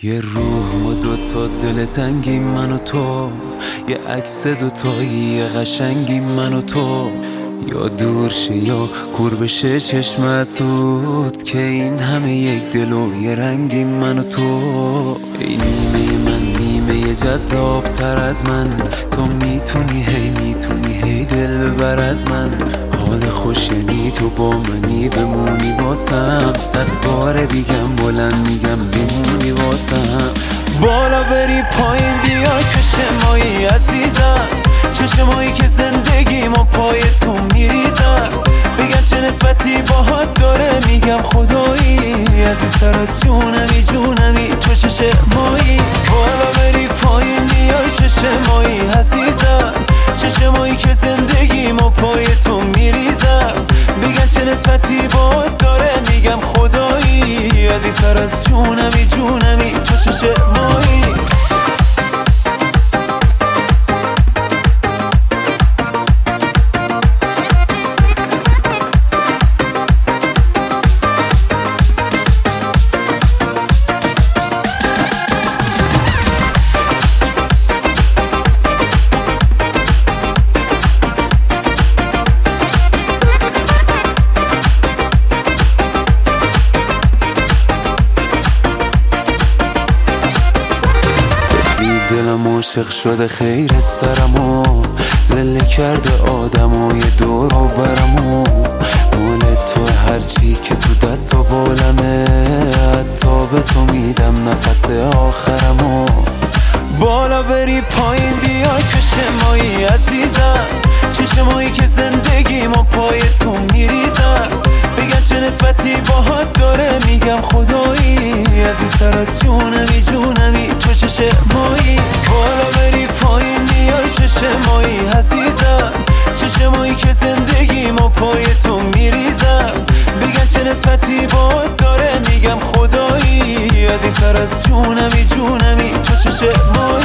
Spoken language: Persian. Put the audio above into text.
یه روح و دوتا دل تنگی من و تو، یه عکس دوتایی قشنگی من و تو، یا دور شه یا کور بشه چشم اسود که این همه یک دل و یه رنگی من و تو. ای نیمه من نیمه جذاب تر از من، تو میتونی هی دل ببر از من. حال خوشنی تو با منی بمونی واسم، 100 بار دیگم بلند میگم بمونی واسم. بالا بری پایین بیای چشمایی عزیزم، چشمایی که زندگیم و پای تو میریزم. بگن چه نسبتی باهات داره، میگم خدایی عزیزتر از جونمی تو چشمایی. بالا بری پایین بیای چشمایی عزیزم، چشمایی که زندگیم و پای تو میریزم. بگن چه نسبتی باهات داره، میگم خدایی عزیزتر از جونمی تو چشمایی. دلم عاشق شده خیر سرمو، زله کرده آدمای دور و برمو. مال تو هرچی که تو دست و بالمه، حتی به تو میدم نفس آخرمو. بالا بری پایین بیای چشمایی عزیزم، چشمایی که زندگیم و پای تو میریزم. بگن چه نسبتی باهات داره، میگم خدایی عزیزتر از جونمی تو چشمایی. بالا بری پایین بیای چشمایی عزیزم، چشمایی که زندگیم و پای تو میریزم. بگن چه نسبتی باهات داره، میگم خدایی عزیزتر از جونمی تو چشمایی.